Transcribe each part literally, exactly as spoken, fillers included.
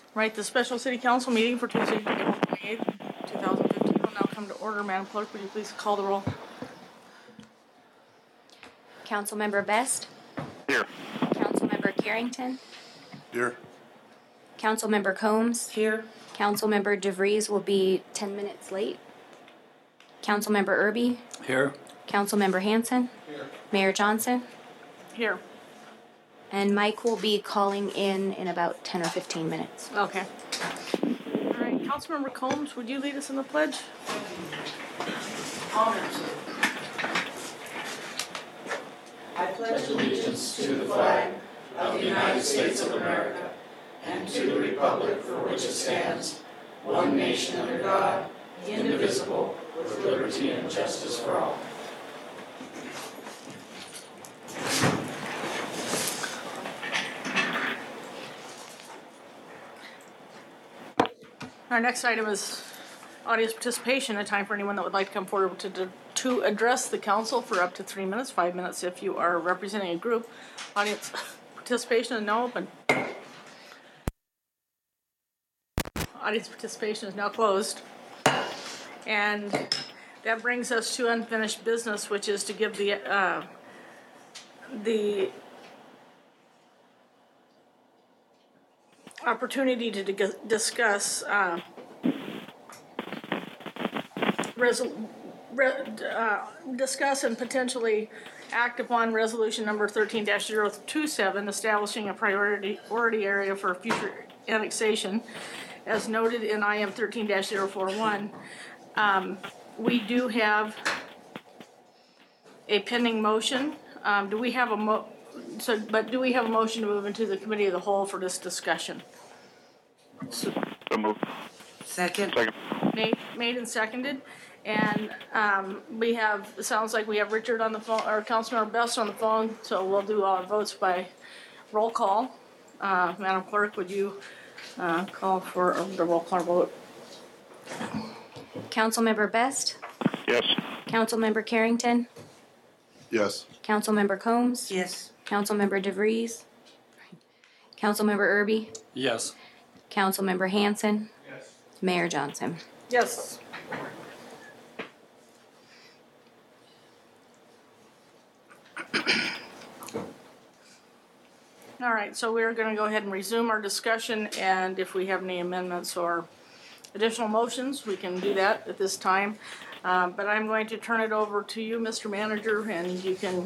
Right, the special city council meeting for Tuesday, April twenty-eighth, two thousand fifteen will now come to order. Madam Clerk, would you please call the roll? Councilmember Best? Here. Councilmember Carrington? Here. Councilmember Combs? Here. Councilmember DeVries will be ten minutes late. Councilmember Irby? Here. Councilmember Hanson? Here. Mayor Johnson? Here. And Mike will be calling in in about ten or fifteen minutes. Okay. All right, Councilmember Combs, would you lead us in the pledge? Honors. I pledge allegiance to the flag of the United States of America and to the republic for which it stands, one nation under God, indivisible, with liberty and justice for all. Our next item is audience participation, a time for anyone that would like to come forward to, to address the council for up to three minutes, five minutes if you are representing a group. Audience participation is now open. Audience participation is now closed. And that brings us to unfinished business, which is to give the, uh, the opportunity to di- discuss uh, resol- re- uh, discuss and potentially act upon resolution number thirteen dash zero two seven, establishing a priority, priority area for future annexation, as noted in I M thirteen dash zero four one. Um, we do have a pending motion. Um, do we have a mo? So, but do we have a motion to move into the committee of the whole for this discussion? So moved. Second. Second. Made, made and seconded, and um, we have. It sounds like we have Richard on the phone, or Councilmember Best on the phone. So we'll do our votes by roll call. Uh, Madam Clerk, would you uh, call for the roll call vote? Councilmember Best? Yes. Councilmember Carrington? Yes. Councilmember Combs? Yes. Councilmember DeVries? Councilmember Irby? Yes. Councilmember Hanson? Yes. Mayor Johnson? Yes. All right, so we're going to go ahead and resume our discussion, and if we have any amendments or additional motions, we can do that at this time. Um, but I'm going to turn it over to you, Mister Manager, and you can,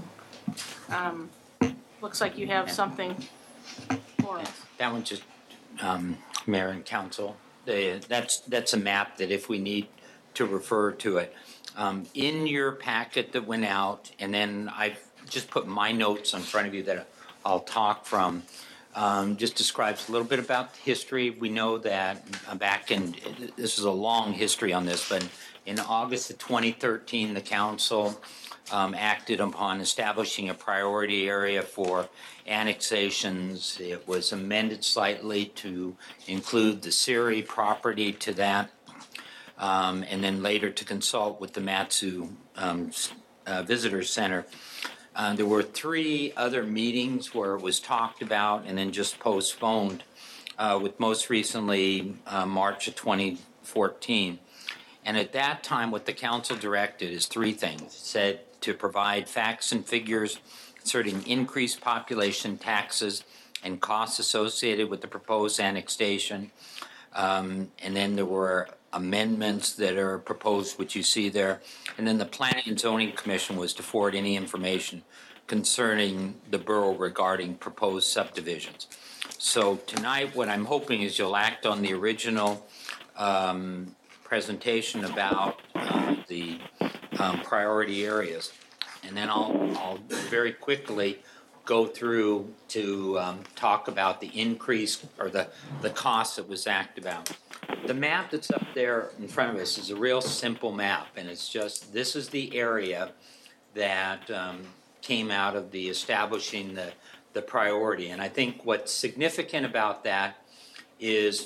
um, looks like you have something for us. That one just, um, Mayor and Council, the, that's, that's a map that if we need to refer to it. Um, in your packet that went out, and then I've just put my notes in front of you that I'll talk from, um, just describes a little bit about history. We know that uh, back in, this is a long history on this, but in August of twenty thirteen, the council um, acted upon establishing a priority area for annexations. It was amended slightly to include the Siri property to that, um, and then later to consult with the Matsu um, uh, Visitor Center. Uh, there were three other meetings where it was talked about and then just postponed, uh, with most recently uh, March of twenty fourteen. And at that time, what the council directed is three things. It said to provide facts and figures concerning increased population, taxes, and costs associated with the proposed annexation. Um, and then there were amendments that are proposed, which you see there. And then the Planning and Zoning Commission was to forward any information concerning the borough regarding proposed subdivisions. So tonight, what I'm hoping is you'll act on the original um, presentation about uh, the um, priority areas. And then I'll, I'll very quickly go through to um, talk about the increase or the, the cost that was acted about. The map that's up there in front of us is a real simple map, and it's just, this is the area that um, came out of the establishing the, the priority. And I think what's significant about that is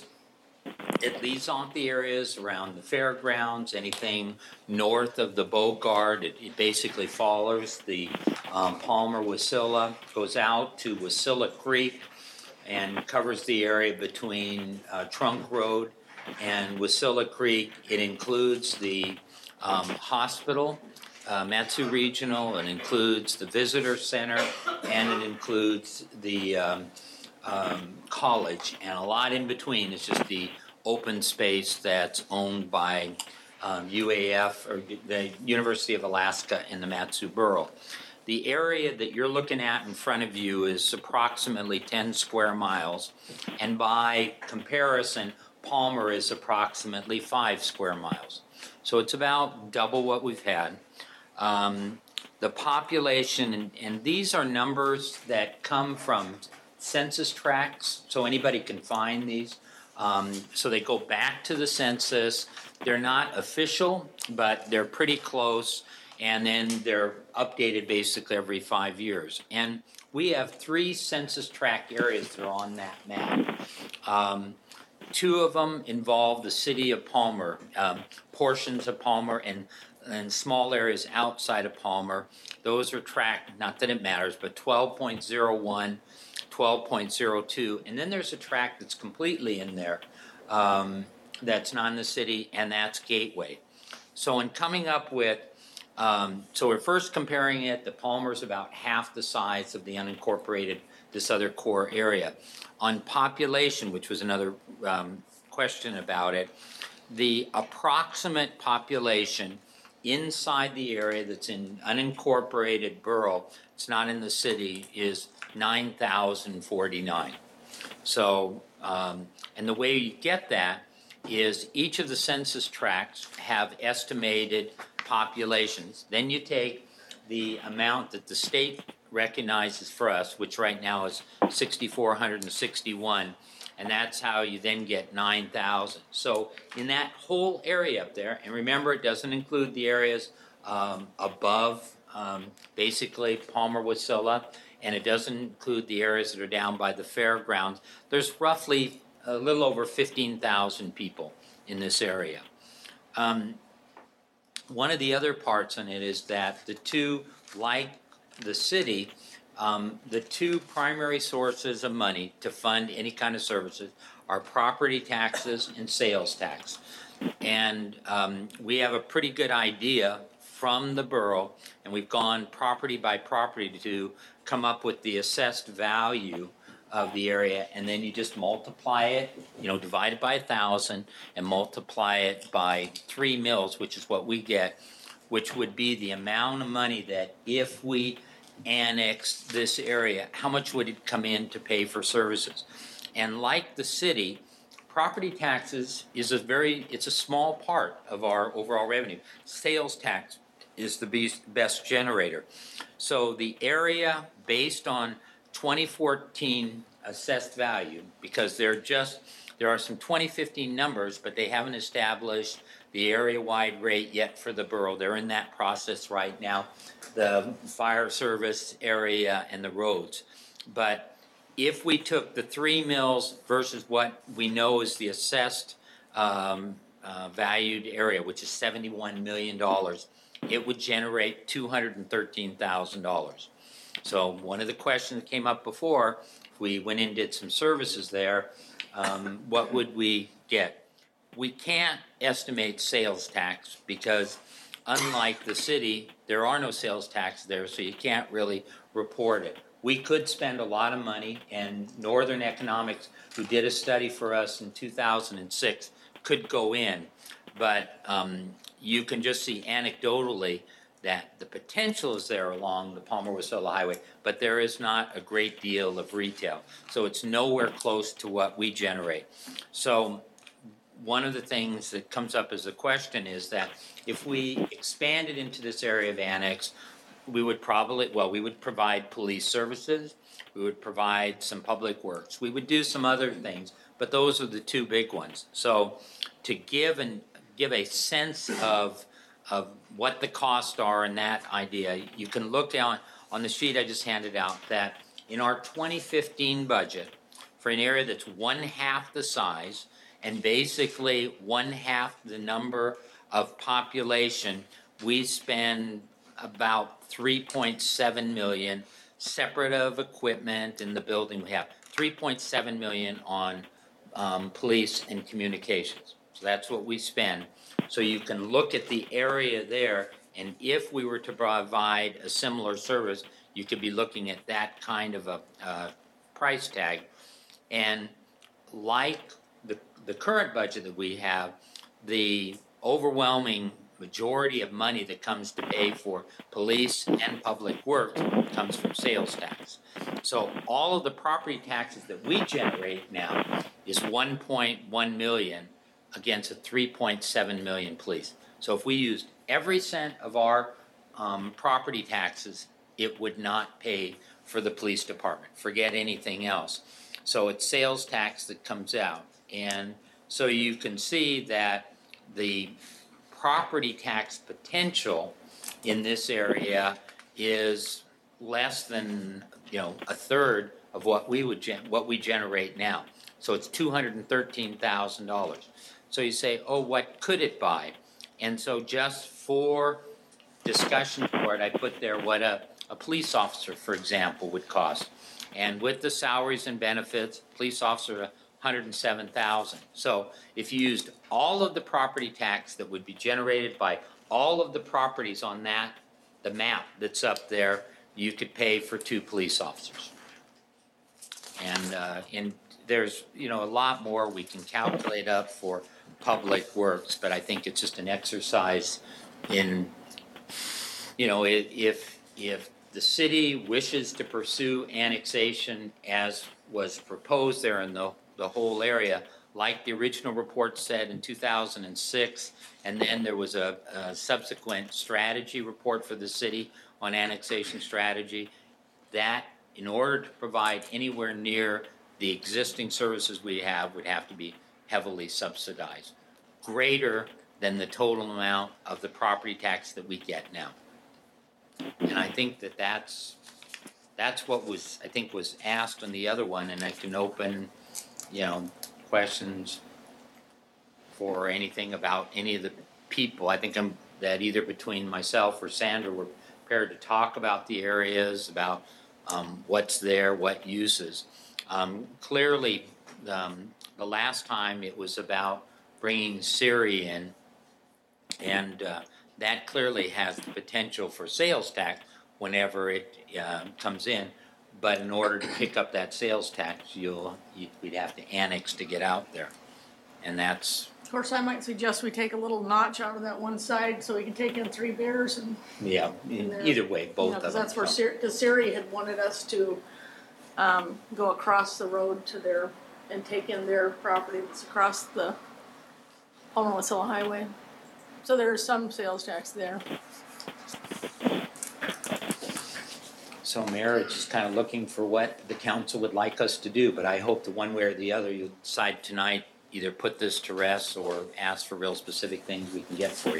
it leads off the areas around the fairgrounds, anything north of the Bogart. It, it basically follows the um, Palmer Wasilla, goes out to Wasilla Creek, and covers the area between uh, Trunk Road and Wasilla Creek. It includes the um, hospital, uh, Matsu Regional, it includes the visitor center, and it includes the um, um, college, and a lot in between is just the open space that's owned by um, U A F, or the University of Alaska in the Matsu Borough. The area that you're looking at in front of you is approximately ten square miles, and by comparison, Palmer is approximately five square miles. So it's about double what we've had. Um, the population, and, and these are numbers that come from census tracts, so anybody can find these. Um, so they go back to the census. They're not official, but they're pretty close, and then they're updated basically every five years. And we have three census tract areas that are on that map. Um, two of them involve the city of Palmer, um, portions of Palmer, and and small areas outside of Palmer. Those are tracked, not that it matters, but twelve point zero one, twelve point zero two, and then there's a tract that's completely in there um, that's not in the city, and that's Gateway. So in coming up with, um, so we're first comparing it, the Palmer's about half the size of the unincorporated, this other core area. On population, which was another um, question about it, the approximate population inside the area that's in unincorporated borough, it's not in the city, is nine thousand forty-nine. So, um, and the way you get that is each of the census tracts have estimated populations. Then you take the amount that the state recognizes for us, which right now is six thousand four hundred sixty-one, and that's how you then get nine thousand. So in that whole area up there, and remember it doesn't include the areas um, above um, basically Palmer Wasilla, and it doesn't include the areas that are down by the fairgrounds, there's roughly a little over fifteen thousand people in this area. Um, one of the other parts on it is that the two, like the city, Um, the two primary sources of money to fund any kind of services are property taxes and sales tax. And um, we have a pretty good idea from the borough, and we've gone property by property to come up with the assessed value of the area, and then you just multiply it, you know, divide it by a thousand and multiply it by three mils, which is what we get, which would be the amount of money that if we annex this area, how much would it come in to pay for services? And like the city, property taxes is a very, it's a small part of our overall revenue. Sales tax is the best generator. So the area based on twenty fourteen assessed value, because they're just, there are some twenty fifteen numbers, but they haven't established the area-wide rate yet for the borough. They're in that process right now, the fire service area and the roads. But if we took the three mills versus what we know is the assessed um, uh, valued area, which is seventy-one million dollars, it would generate two hundred thirteen thousand dollars. So one of the questions that came up before, if we went in and did some services there, um, what would we get? We can't estimate sales tax because unlike the city, there are no sales tax there, so you can't really report it. We could spend a lot of money, and Northern Economics, who did a study for us in two thousand six, could go in. But um, you can just see anecdotally that the potential is there along the Palmer-Wasilla Highway, but there is not a great deal of retail. So it's nowhere close to what we generate. So one of the things that comes up as a question is that if we expanded into this area of annex, we would probably, well, we would provide police services, we would provide some public works, we would do some other things, but those are the two big ones. So to give and give a sense of of what the costs are and that idea, you can look down on the sheet I just handed out that in our twenty fifteen budget for an area that's one half the size and basically one half the number of population, we spend about three point seven million separate of equipment and the building we have, three point seven million on um, police and communications. So that's what we spend. So you can look at the area there, and if we were to provide a similar service, you could be looking at that kind of a uh, price tag. And like the, the current budget that we have, the overwhelming majority of money that comes to pay for police and public works comes from sales tax. So all of the property taxes that we generate now is one point one million against a three point seven million police. So if we used every cent of our um, property taxes, it would not pay for the police department. Forget anything else. So it's sales tax that comes out. And so you can see that the property tax potential in this area is less than, you know, a third of what we would gen- what we generate now. So it's two hundred thirteen thousand dollars. So you say, oh, what could it buy? And so just for discussion for it, I put there what a, a police officer, for example, would cost. And with the salaries and benefits, police officer, one hundred seven thousand dollars. So if you used all of the property tax that would be generated by all of the properties on that, the map that's up there, you could pay for two police officers. And, uh, and there's, you know, a lot more we can calculate up for public works, but I think it's just an exercise in, you know, if, if the city wishes to pursue annexation as was proposed there in the, the whole area, like the original report said in two thousand six, and then there was a, a subsequent strategy report for the city on annexation strategy, that in order to provide anywhere near the existing services we have would have to be heavily subsidized, greater than the total amount of the property tax that we get now. And I think that that's, that's what was, I think was asked on the other one, and I can open, you know, questions for anything about any of the people. I think I'm, that either between myself or Sandra, we're prepared to talk about the areas, about um, what's there, what uses. Um, clearly, um, the last time it was about bringing Siri in, and uh, that clearly has the potential for sales tax whenever it uh, comes in. But in order to pick up that sales tax, you'll you, we'd have to annex to get out there, and that's. Of course, I might suggest we take a little notch out of that one side so we can take in Three Bears and. Yeah, in, either way, both you know, of them. Because that's where Siri, because Siri had wanted us to um, go across the road to their and take in their property that's across the Palmer Wasilla Highway. So there is some sales tax there. So, Mayor, it's just kind of looking for what the council would like us to do, but I hope that one way or the other you decide tonight, either put this to rest or ask for real specific things we can get for you.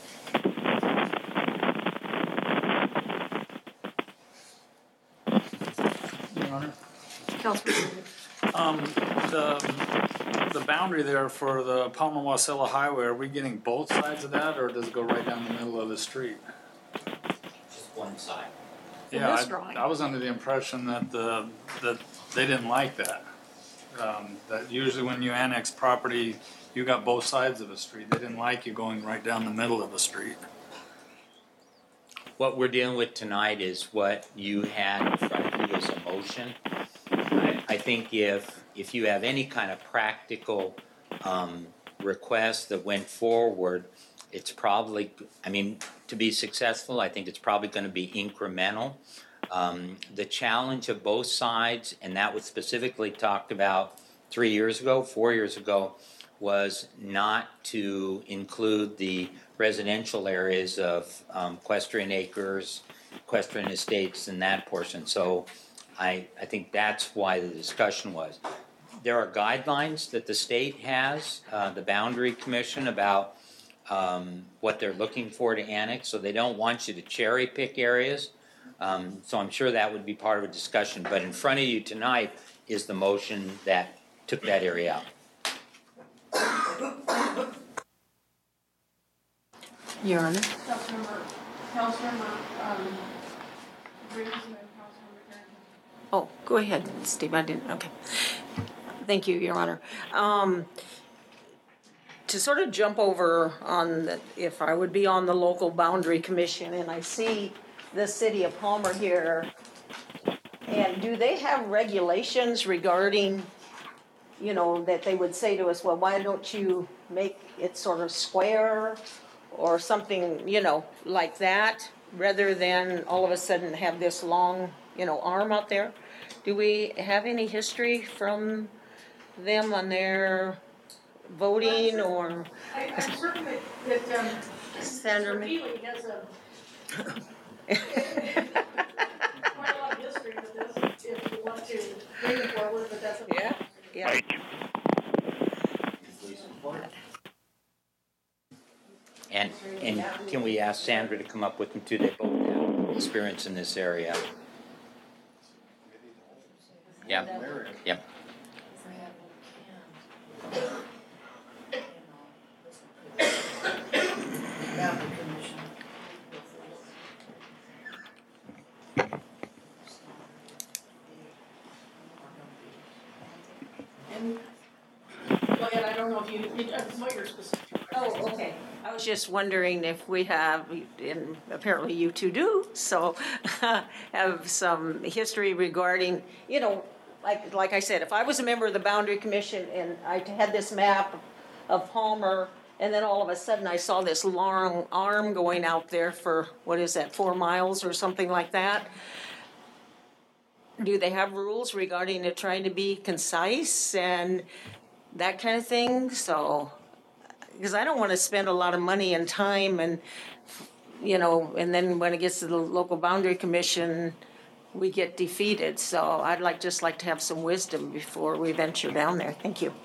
Your Honor. Councilman. Um, the, the boundary there for the Palmer Wasilla Highway, are we getting both sides of that, or does it go right down the middle of the street? Just one side. In Yeah, this I, drawing. I was under the impression that the, that they didn't like that. Um, that usually when you annex property, you got both sides of the street. They didn't like you going right down the middle of the street. What we're dealing with tonight is what you had in front of you as a motion. I, I think if, if you have any kind of practical um, request that went forward, it's probably, I mean, to be successful, I think it's probably going to be incremental. Um, the challenge of both sides, and that was specifically talked about three years ago, four years ago, was not to include the residential areas of um, Equestrian Acres, Equestrian Estates, and that portion. So I, I think that's why the discussion was. There are guidelines that the state has, uh, the Boundary Commission, about um, what they're looking for to annex, so they don't want you to cherry pick areas. Um, so I'm sure that would be part of a discussion. But in front of you tonight is the motion that took that area out. Your Honor. Councilmember, Councilmember, um, Briggs and then Councilmember Carrington. Oh, go ahead, Steve, I didn't, okay. Thank you, Your Honor. Um, to sort of jump over on the, if I would be on the local boundary commission and I see the city of Palmer here, and do they have regulations regarding, you know, that they would say to us, well, why don't you make it sort of square or something, you know, like that, rather than all of a sudden have this long, you know, arm out there? Do we have any history from them on their voting or? I, I'm certain that, that, um, Sandra, Mister Healy has a quite a lot of history with this, if you want to bring it forward, but that's a. Yeah, yeah. And, and can we ask Sandra to come up with them too? They both have experience in this area. Yeah, yeah. And, well, and I don't know if you, you- uh, what your specific. Oh, okay. I was just wondering if we have, and apparently you two do, so have some history regarding, you know, like, like I said, if I was a member of the Boundary Commission and I had this map of Palmer, and then all of a sudden I saw this long arm going out there for, what is that, four miles or something like that? Do they have rules regarding it trying to be concise and that kind of thing? So, because I don't want to spend a lot of money and time and, you know, and then when it gets to the local boundary commission, we get defeated. So I'd like, just like to have some wisdom before we venture down there. Thank you.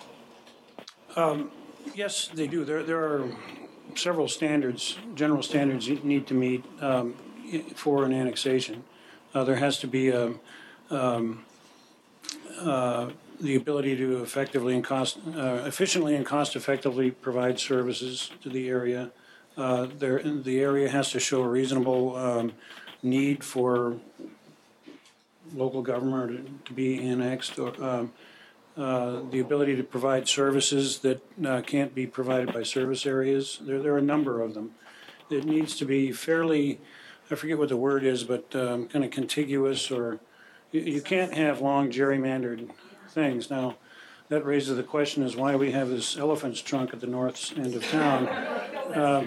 Yes, they do. There, there are several standards, general standards you need to meet um, i- for an annexation. Uh, There has to be a, um, uh, the ability to effectively and cost, uh, efficiently and cost-effectively provide services to the area. Uh, There, the area has to show a reasonable um, need for local government to to be annexed, or um, uh, the ability to provide services that uh, can't be provided by service areas. There, there are a number of them. It needs to be fairly, I forget what the word is, but um, kind of contiguous, or you, you can't have long gerrymandered things. Now, that raises the question is why we have this elephant's trunk at the north end of town. Um,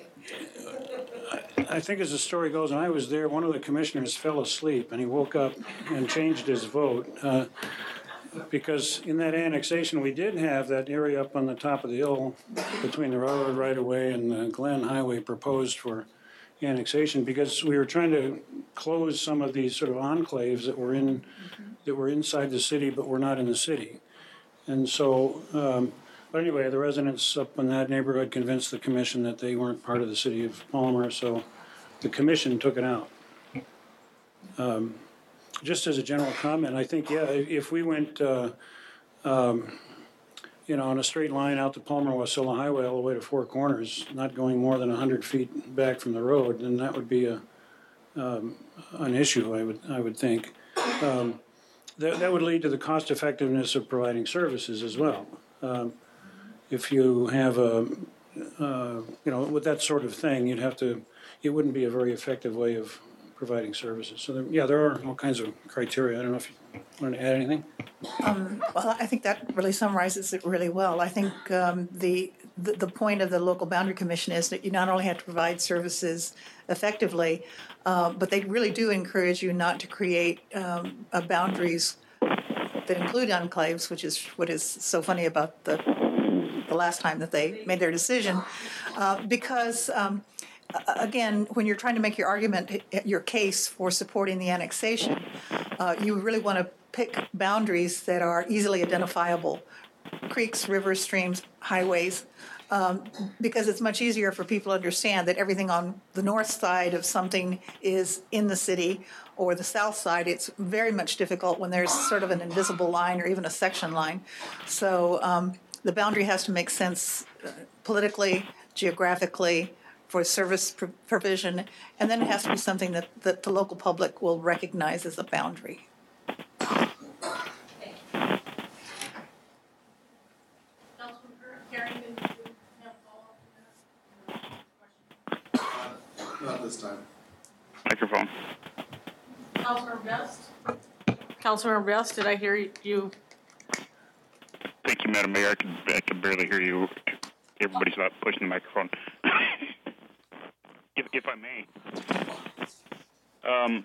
I think as the story goes, and I was there, one of the commissioners fell asleep and he woke up and changed his vote. Uh, because in that annexation, we did have that area up on the top of the hill between the railroad right-of-way and the Glen Highway proposed for annexation, because we were trying to close some of these sort of enclaves that were in, that were inside the city but were not in the city. And so, um, but anyway, the residents up in that neighborhood convinced the commission that they weren't part of the city of Palmer, so the commission took it out. Um, Just as a general comment, I think, yeah, if if we went, uh, um, you know, on a straight line out to Palmer Wasilla Highway all the way to Four Corners, not going more than one hundred feet back from the road, then that would be a, um, an issue, I would, I would think. Um, That, that would lead to the cost effectiveness of providing services as well. Um, If you have a, uh, you know, with that sort of thing, you'd have to, it wouldn't be a very effective way of providing services. So, there, yeah, there are all kinds of criteria. I don't know if you want to add anything? Well, I think that really summarizes it really well. I think um, the, the the point of the local boundary commission is that you not only have to provide services effectively, uh, but they really do encourage you not to create um, uh, boundaries that include enclaves, which is what is so funny about the the last time that they made their decision, uh, because. Um, Again, when you're trying to make your argument, your case for supporting the annexation, uh, you really want to pick boundaries that are easily identifiable, creeks, rivers, streams, highways, um, because it's much easier for people to understand that everything on the north side of something is in the city, or the south side. It's very much difficult when there's sort of an invisible line or even a section line. So um, the boundary has to make sense uh, politically, geographically, for service pr- provision, and then it has to be something that, that the local public will recognize as a boundary. this time. Microphone. Councilmember Best? Councilmember Best, did I hear you? Thank you, Madam Mayor. I can, I can barely hear you. Everybody's not pushing the microphone. if, if I may. Um,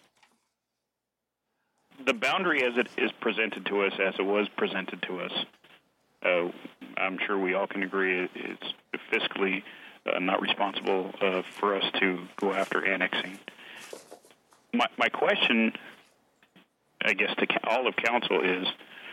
the boundary as it is presented to us, as it was presented to us, uh, I'm sure we all can agree it's fiscally uh, not responsible uh, for us to go after annexing. My, my question, I guess, to all of council is,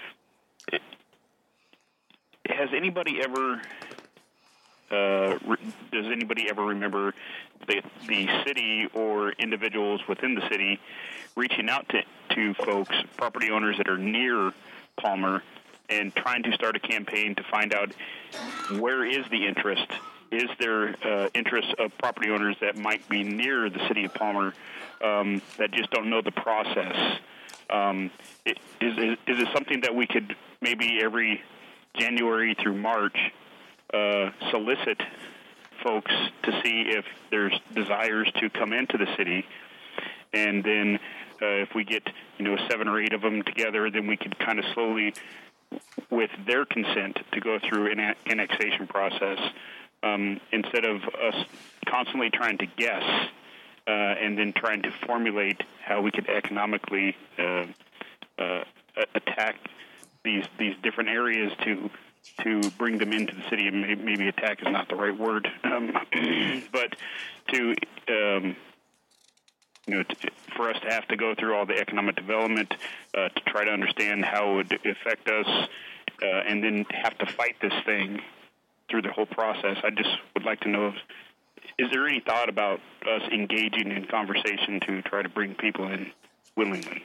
has anybody ever, uh, re- does anybody ever remember the, the city or individuals within the city reaching out to, to folks, property owners that are near Palmer, and trying to start a campaign to find out where is the interest? Is there uh, interest of property owners that might be near the city of Palmer um, that just don't know the process? Um, it, is, is, is it something that we could maybe every January through March uh, solicit folks to see if there's desires to come into the city, and then uh, if we get you know seven or eight of them together, then we could kind of slowly, with their consent, to go through an annexation process um, instead of us constantly trying to guess uh, and then trying to formulate how we could economically uh, uh, attack these these different areas to to bring them into the city. And maybe, maybe attack is not the right word, um, but to um, you know, to, for us to have to go through all the economic development uh, to try to understand how it would affect us, uh, and then have to fight this thing through the whole process. I just would like to know, is there any thought about us engaging in conversation to try to bring people in willingly?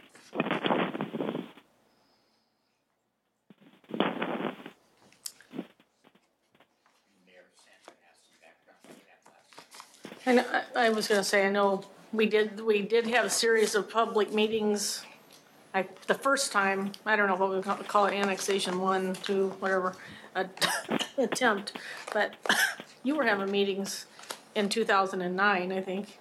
And I, I was going to say, I know we did we did have a series of public meetings. I, the first time, I don't know what we call it, annexation one, two, whatever, uh, attempt, but you were having meetings in two thousand nine, I think.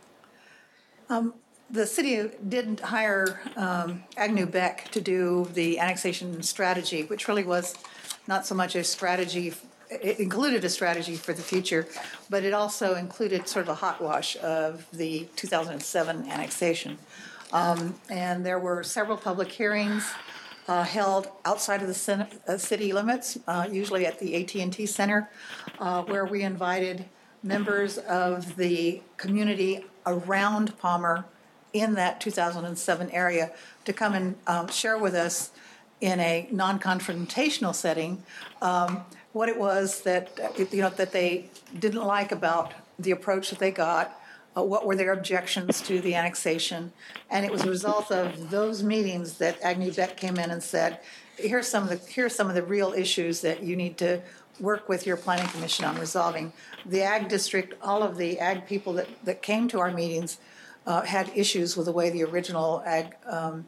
Um, the city did hire um, Agnew Beck to do the annexation strategy, which really was not so much a strategy. It included a strategy for the future, but it also included sort of a hot wash of the two thousand seven annexation. Um, and there were several public hearings uh, held outside of the Senate, uh, city limits, uh, usually at the A T and T Center, uh, where we invited members of the community around Palmer in that two thousand seven area to come and um, share with us in a non-confrontational setting um, what it was that you know that they didn't like about the approach that they got, uh, what were their objections to the annexation, and it was a result of those meetings that Agnew Beck came in and said, "Here's some of the here's some of the real issues that you need to work with your planning commission on resolving." The ag district, all of the ag people that that came to our meetings uh, had issues with the way the original ag um,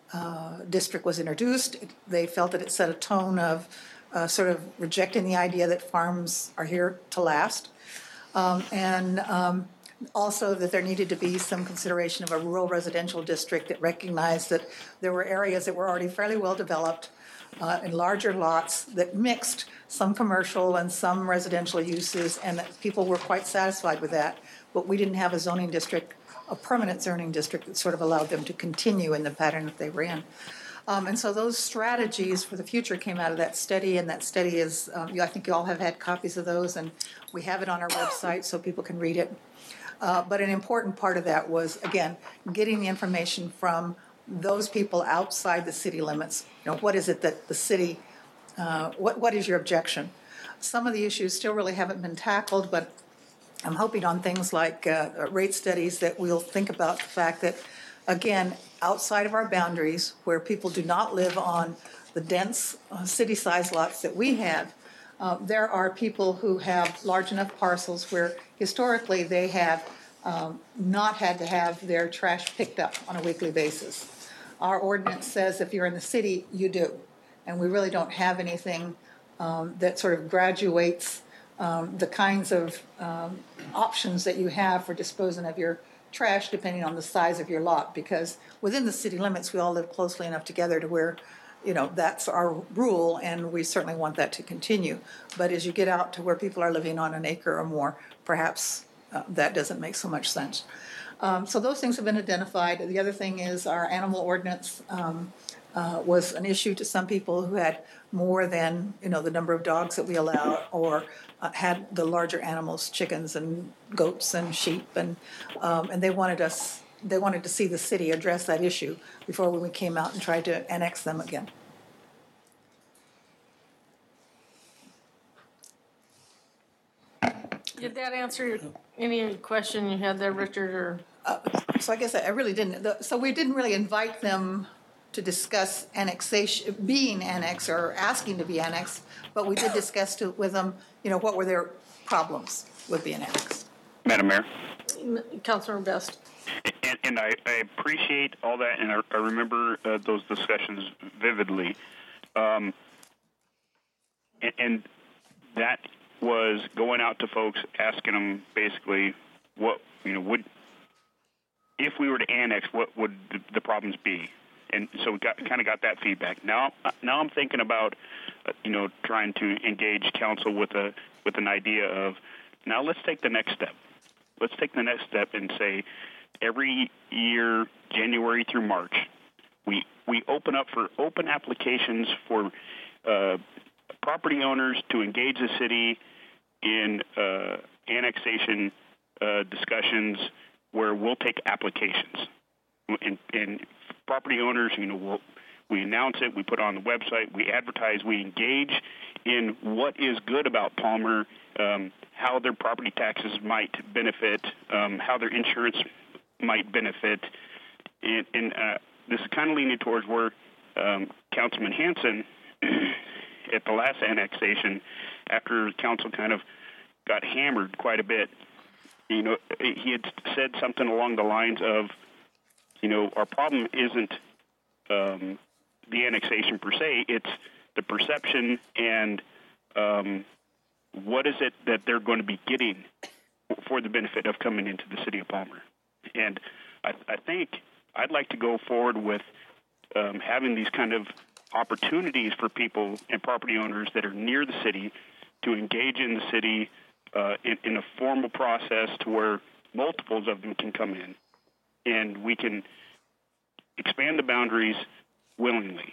uh, district was introduced. They felt that it set a tone of Uh, sort of rejecting the idea that farms are here to last, um, and um, also that there needed to be some consideration of a rural residential district that recognized that there were areas that were already fairly well developed uh, in larger lots that mixed some commercial and some residential uses, and that people were quite satisfied with that. But we didn't have a zoning district, a permanent zoning district that sort of allowed them to continue in the pattern that they were in. Um, and so those strategies for the future came out of that study, and that study is, um, I think you all have had copies of those, and we have it on our website so people can read it. Uh, but an important part of that was, again, getting the information from those people outside the city limits. You know, what is it that the city, uh, what what is your objection? Some of the issues still really haven't been tackled, but I'm hoping on things like uh, rate studies that we'll think about the fact that, again, outside of our boundaries, where people do not live on the dense uh, city-sized lots that we have, uh, there are people who have large enough parcels where historically they have um, not had to have their trash picked up on a weekly basis. Our ordinance says if you're in the city, you do. And we really don't have anything um, that sort of graduates um, the kinds of um, options that you have for disposing of your trash depending on the size of your lot, because within the city limits, we all live closely enough together to where, you know, that's our rule, and we certainly want that to continue. But as you get out to where people are living on an acre or more, perhaps uh, that doesn't make so much sense. Um, so those things have been identified. The other thing is our animal ordinance um, uh, was an issue to some people who had more than, you know, the number of dogs that we allow, or uh, had the larger animals, chickens and goats and sheep, and um, and they wanted us, they wanted to see the city address that issue before we came out and tried to annex them again. Did that answer your, any question you had there, Richard, or? Uh, so I guess I really didn't. The, so we didn't really invite them to discuss annexation, being annexed or asking to be annexed, but we did discuss to, with them, you know, what were their problems with being annexed. Madam Mayor. Councilor Best. And, and I, I appreciate all that, and I, I remember uh, those discussions vividly. Um, and, and that was going out to folks, asking them basically what, you know, would, if we were to annex, what would the, the problems be? And so we got, kind of got that feedback. Now, now I'm thinking about, uh, you know, trying to engage council with a with an idea of, now let's take the next step. Let's take the next step and say, every year, January through March, we we open up for open applications for uh, property owners to engage the city in uh, annexation uh, discussions, where we'll take applications. And, and property owners, you know, we'll, we announce it, we put it on the website, we advertise, we engage in what is good about Palmer, um, how their property taxes might benefit, um, how their insurance might benefit. And, and uh, this is kind of leaning towards where um, Councilman Hanson, at the last annexation, after council kind of got hammered quite a bit, you know, he had said something along the lines of, you know, our problem isn't um, the annexation per se, it's the perception and um, what is it that they're going to be getting for the benefit of coming into the city of Palmer. And I, I think I'd like to go forward with um, having these kind of opportunities for people and property owners that are near the city to engage in the city uh, in, in a formal process to where multiples of them can come in, and we can expand the boundaries willingly.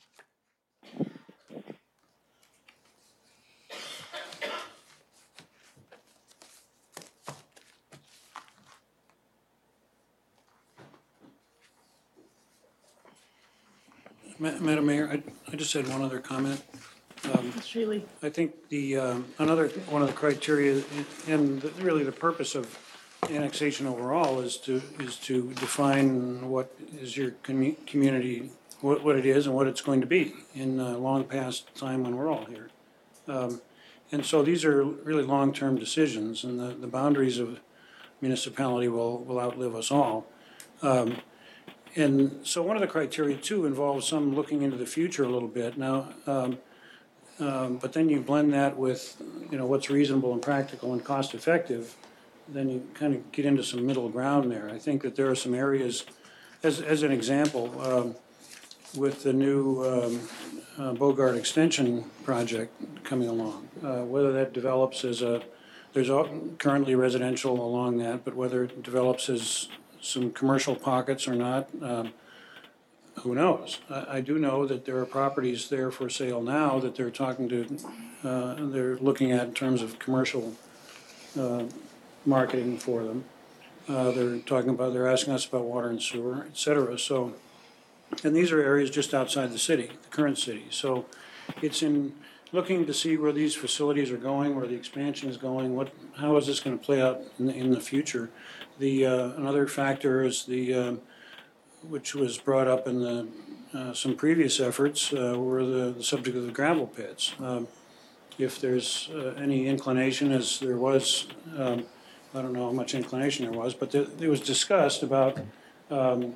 Madam Mayor, I, I just had one other comment. Um, It's really. I think the, um, another, one of the criteria, and the, really the purpose of annexation overall is to, is to define what is your commu- community, what, what it is and what it's going to be in uh, long past time when we're all here. Um, and so these are really long-term decisions, and the, the boundaries of municipality will, will outlive us all. Um, and so one of the criteria too involves some looking into the future a little bit. Now, um, um, but then you blend that with, you know, what's reasonable and practical and cost effective, then you kind of get into some middle ground there. I think that there are some areas, as, as an example, um, with the new um, uh, Bogart Extension project coming along, uh, whether that develops as a, there's currently residential along that, but whether it develops as some commercial pockets or not, um, who knows? I, I do know that there are properties there for sale now that they're talking to, uh, they're looking at in terms of commercial uh, marketing for them. Uh, they're talking about, they're asking us about water and sewer, et cetera. So, and these are areas just outside the city, the current city. So it's in looking to see where these facilities are going, where the expansion is going, what, how is this going to play out in the, in the future? The, uh, another factor is the, uh, which was brought up in the, uh, some previous efforts, uh, were the, the subject of the gravel pits. Um, if there's uh, any inclination, as there was, um, I don't know how much inclination there was, but there, it was discussed about um,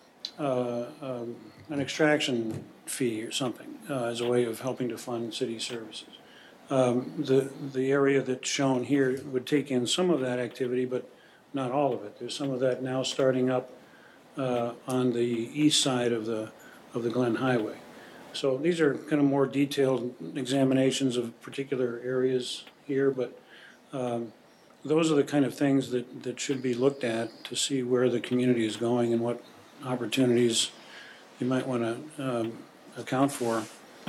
uh, um, an extraction fee or something uh, as a way of helping to fund city services. um, the, the area that's shown here would take in some of that activity, but not all of it. There's some of that now starting up uh, on the east side of the, of the Glen Highway. So these are kind of more detailed examinations of particular areas here, but um, those are the kind of things that, that should be looked at to see where the community is going and what opportunities you might want to um, account for.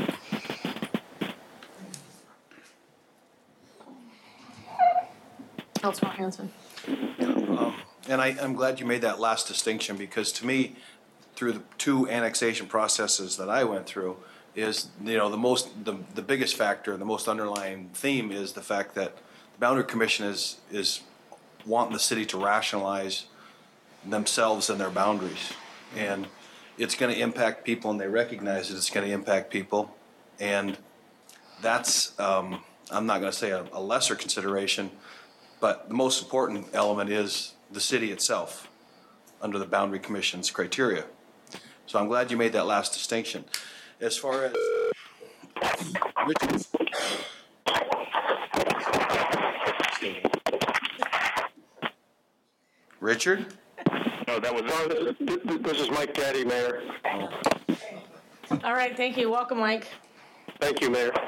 Councilman Hanson. Um, and I, I'm glad you made that last distinction, because to me, through the two annexation processes that I went through, is, you know, the most, the, the biggest factor, the most underlying theme is the fact that the Boundary Commission is, is wanting the city to rationalize themselves and their boundaries. And it's going to impact people, and they recognize that it's going to impact people. And that's, um, I'm not going to say a, a lesser consideration, but the most important element is the city itself under the Boundary Commission's criteria. So I'm glad you made that last distinction. As far as Richard, Richard? No, that was, this is Mike Caddy, Mayor. All right, thank you. Welcome, Mike. Thank you, Mayor.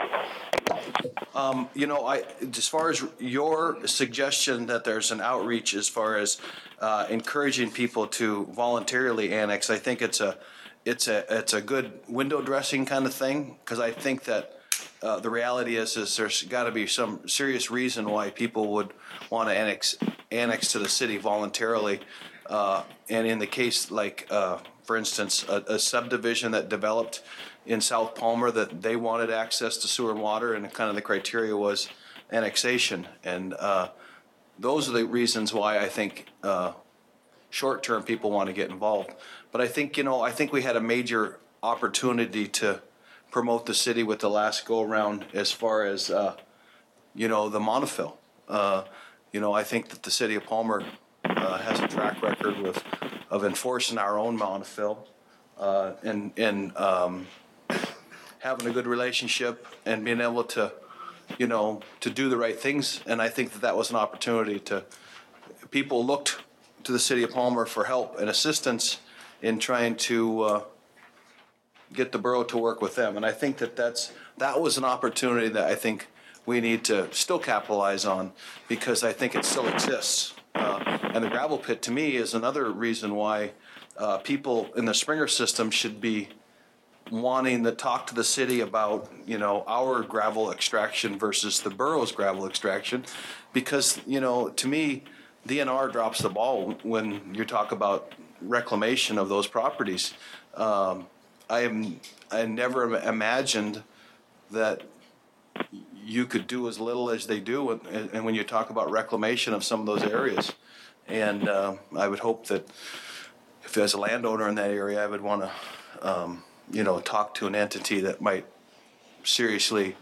Um, you know, I, as far as your suggestion that there's an outreach as far as uh, encouraging people to voluntarily annex, I think it's a, it's a, it's a good window dressing kind of thing, because I think that uh, the reality is, is there's got to be some serious reason why people would want to annex, annex to the city voluntarily. Uh, and in the case, like, uh, for instance, a, a subdivision that developed in South Palmer that they wanted access to sewer and water, and kind of the criteria was annexation. And uh, those are the reasons why I think uh, short-term people want to get involved. But I think, you know, I think we had a major opportunity to promote the city with the last go-around as far as, uh, you know, the monofill. Uh, you know, I think that the city of Palmer uh, has a track record with, of enforcing our own monofill uh, and, and um, having a good relationship and being able to, you know, to do the right things. And I think that that was an opportunity to, people looked to the city of Palmer for help and assistance in trying to uh, get the borough to work with them. And I think that that's, that was an opportunity that I think we need to still capitalize on, because I think it still exists. Uh, and the gravel pit, to me, is another reason why uh, people in the Springer system should be wanting to talk to the city about, you know, our gravel extraction versus the borough's gravel extraction, because, you know, to me, D N R drops the ball when you talk about reclamation of those properties. Um, I am, I never imagined that you could do as little as they do, and, and when you talk about reclamation of some of those areas. And uh, I would hope that if as a landowner in that area, I would want to, um, you know, talk to an entity that might seriously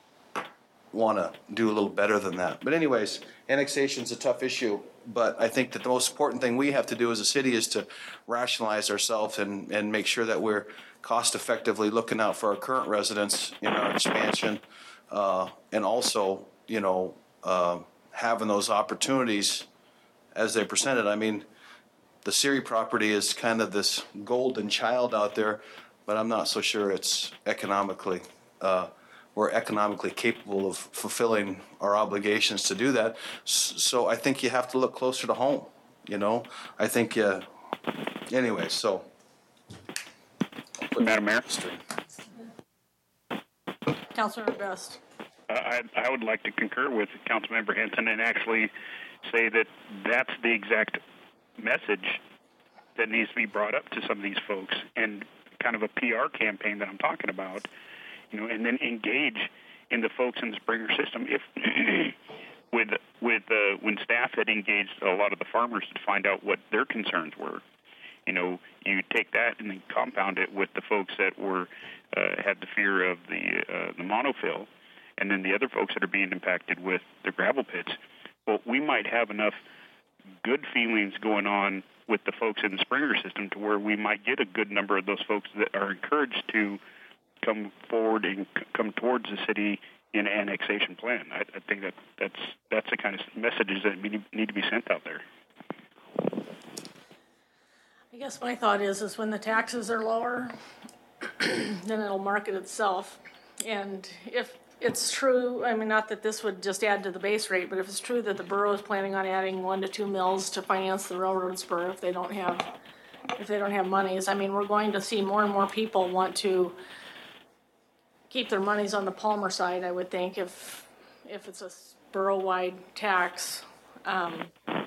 want to do a little better than that. But anyways, annexation is a tough issue, but I think that the most important thing we have to do as a city is to rationalize ourselves and, and make sure that we're cost effectively looking out for our current residents in our expansion, uh, and also, you know, uh, having those opportunities as they presented. I mean, the Siri property is kind of this golden child out there, but I'm not so sure it's economically, uh, we're economically capable of fulfilling our obligations to do that. So I think you have to look closer to home, you know? I think, uh, anyway, so. Madam Mayor? Councilor Best. Uh, I, I would like to concur with Councilmember Hinton and actually say that that's the exact message that needs to be brought up to some of these folks, and kind of a P R campaign that I'm talking about, you know, and then engage in the folks in the Springer system. If with with uh, when staff had engaged a lot of the farmers to find out what their concerns were, you know, you take that and then compound it with the folks that were uh, had the fear of the uh, the monofill, and then the other folks that are being impacted with the gravel pits. Well, we might have enough good feelings going on with the folks in the Springer system to where we might get a good number of those folks that are encouraged to come forward and c- come towards the city in an annexation plan. I, I think that that's that's the kind of messages that need need to be sent out there. I guess my thought is, is when the taxes are lower, then it'll market itself. And if it's true, I mean, not that this would just add to the base rate, but if it's true that the borough is planning on adding one to two mills to finance the railroad spur if they don't have, if they don't have monies, I mean, we're going to see more and more people want to keep their monies on the Palmer side, I would think, if, if it's a borough-wide tax. Um,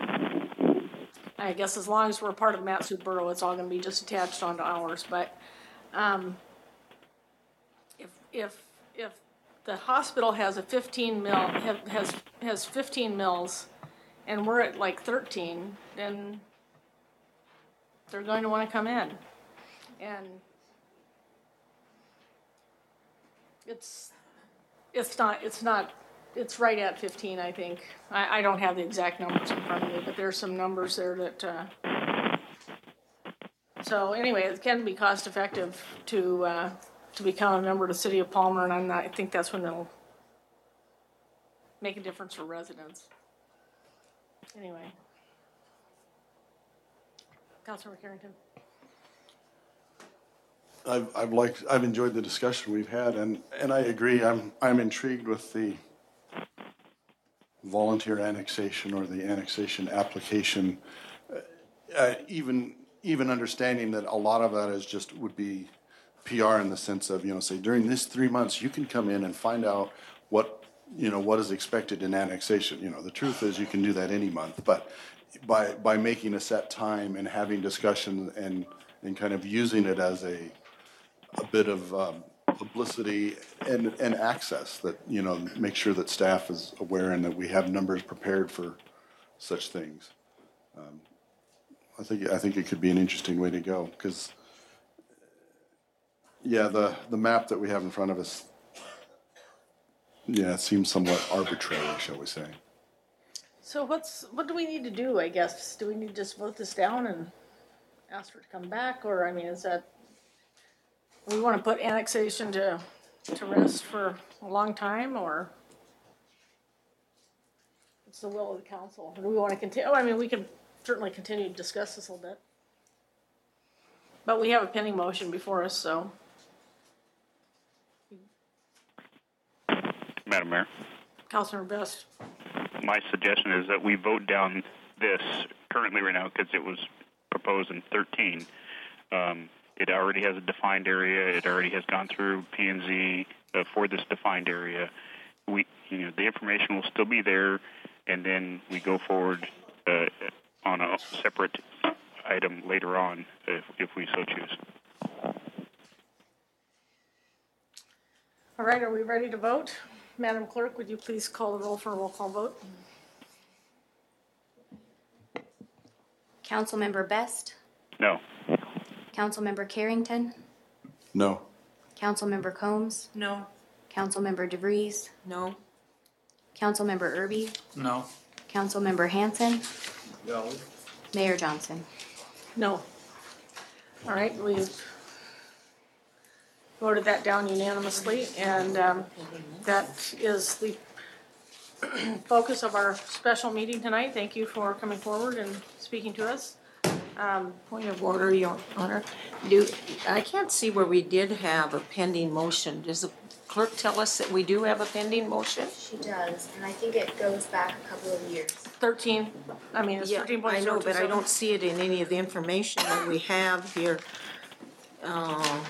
I guess as long as we're part of Mat-Su Borough, it's all gonna be just attached onto ours, but, um, if, if, if the hospital has a fifteen mil, have- has, has fifteen mills, and we're at like thirteen, then they're going to wanna come in. And it's, it's not, it's not, it's right at fifteen, I think. I, I don't have the exact numbers in front of me, but there's some numbers there that, uh, so anyway, it can be cost effective to, uh, to become a member of the city of Palmer, and I'm not, I think that's when it'll make a difference for residents. Anyway. Councilmember Carrington. I've, I've liked, I've enjoyed the discussion we've had, and, and I agree. I'm, I'm intrigued with the volunteer annexation or the annexation application. Uh, even, even understanding that a lot of that is just would be P R in the sense of, you know, say during this three months, you can come in and find out what, you know, what is expected in annexation. You know, the truth is you can do that any month, but by, by making a set time and having discussion and, and kind of using it as a, a bit of um, publicity and, and access that, you know, make sure that staff is aware and that we have numbers prepared for such things. Um, I think, I think it could be an interesting way to go because, yeah, the, the map that we have in front of us, yeah, it seems somewhat arbitrary, shall we say. So what's, what do we need to do, I guess? Do we need to just vote this down and ask for it to come back? Or, I mean, is that, we want to put annexation to, to rest for a long time, or it's the will of the council? Or do we want to continue? Oh, I mean, we can certainly continue to discuss this a little bit. But we have a pending motion before us, so. Madam Mayor, Councilmember Best. my suggestion is that we vote down this currently right now because it was proposed in thirteen. Um, it already has a defined area. It already has gone through P and Z uh, for this defined area. We, you know, the information will still be there, and then we go forward uh, on a separate item later on if, if we so choose. All right, are we ready to vote? Madam Clerk, would you please call the roll for a roll call vote? Councilmember Best, No. Councilmember Carrington, No. Councilmember Combs, No. Councilmember DeVries, No. Councilmember Irby, No. Councilmember Hanson, No. Mayor Johnson. No. All right, we've voted that down unanimously, and um, that is the focus of our special meeting tonight. Thank you for coming forward and speaking to us. Um, Point of order, Your Honor. Do, I can't see where we did have a pending motion. Does the clerk tell us that we do have a pending motion? She does, and I think it goes back a couple of years. thirteen, I mean, it's Yeah, thirteen point I zero know, two but I seven. don't see it in any of the information that we have here. Uh,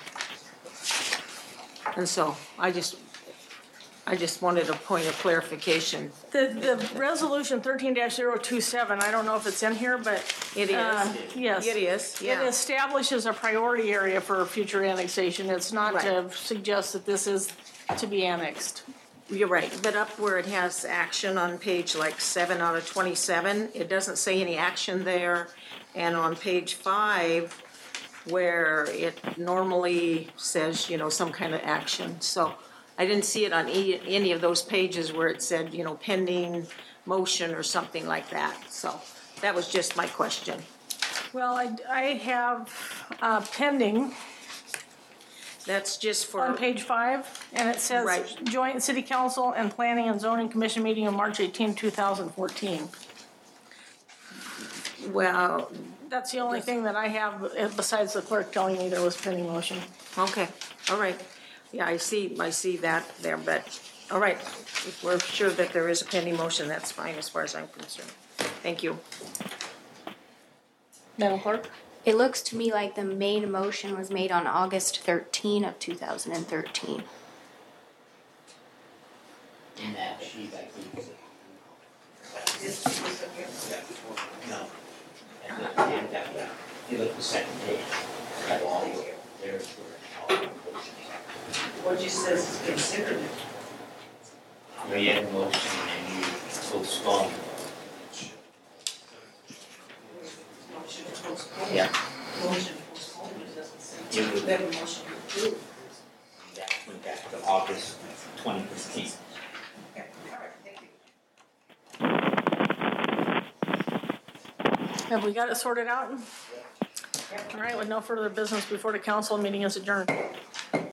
And so I just, I just wanted a point of clarification. The, the resolution thirteen dash zero two seven, I don't know if it's in here, but. It is. uh, Yes. It is, yeah. It establishes a priority area for future annexation. It's not to Right. suggest that this is to be annexed. You're right, but up where it has action on page like seven out of twenty-seven, it doesn't say any action there. And on page five, where it normally says, you know, some kind of action. So I didn't see it on e- any of those pages where it said, you know, pending motion or something like that. So that was just my question. Well, I, I have uh, pending. That's just for. On page five, and it says Right. joint city council and planning and zoning commission meeting on March eighteenth, two thousand fourteen. Well, That's the only thing that I have uh, besides the clerk telling me there was a pending motion. okay, all right. Yeah, I see, I see that there, but, all right. If we're sure that there is a pending motion, that's fine as far as I'm concerned. Thank you. Madam Clerk? It looks to me like the main motion was made on August thirteenth of two thousand thirteen. In that sheet, I think. No. You look at the second page. Got all the way. There's where all the motions are. What you says is considered. Where you have a motion and you postpone. Yeah. Motion postponed, doesn't say. You would- Then motion approved. That went back to August twenty fifteen. Okay, all right, thank you. Have we got it sorted out? All right, with no further business before the council, meeting is adjourned.